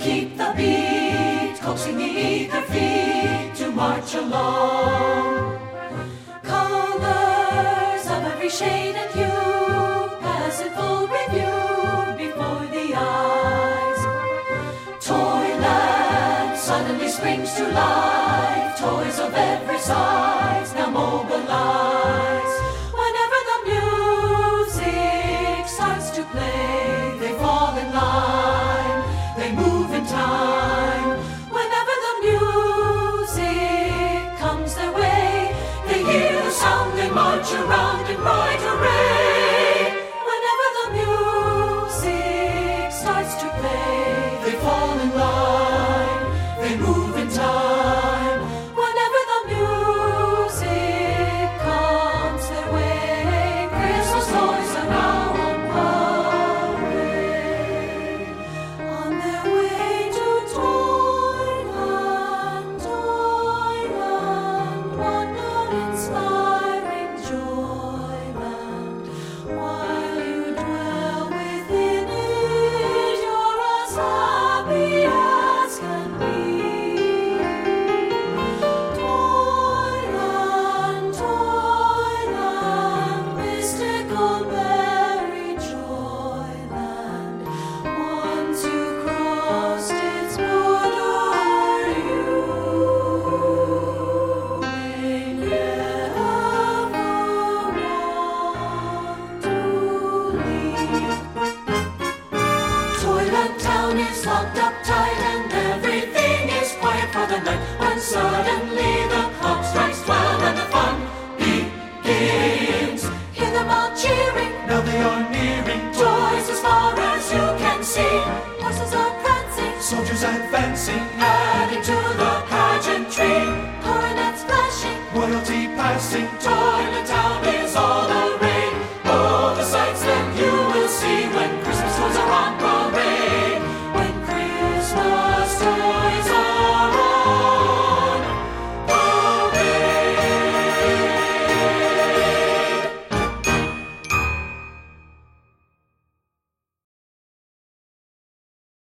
keep the beat, coaxing the eager feet to march along. Colors of every shade and hue pass in full review before the eyes. Toyland suddenly springs to life, toys of every size now mobilize. Whenever the music starts to play, they fall in line, they move in time. Whenever the music comes their way, they hear the sound, they march around in bright array. Whenever the music starts to play, they fall in line, they move in time. Whenever the music comes their way, Christmas toys are now on parade. On their way to Toyland, Toyland, wonder-inspiring Joyland. While you dwell within it, you're as happy as can be. Toyland, Toyland, mystical merry Joyland. Once you crossed its border, you may never want to leave. Toyland town is locked up tight and everything is quiet for the night, when suddenly the clock strikes 12 and the fun begins. Hear them all cheering, Now they are nearing, toys as far as you can see. Horses are prancing, soldiers advancing, and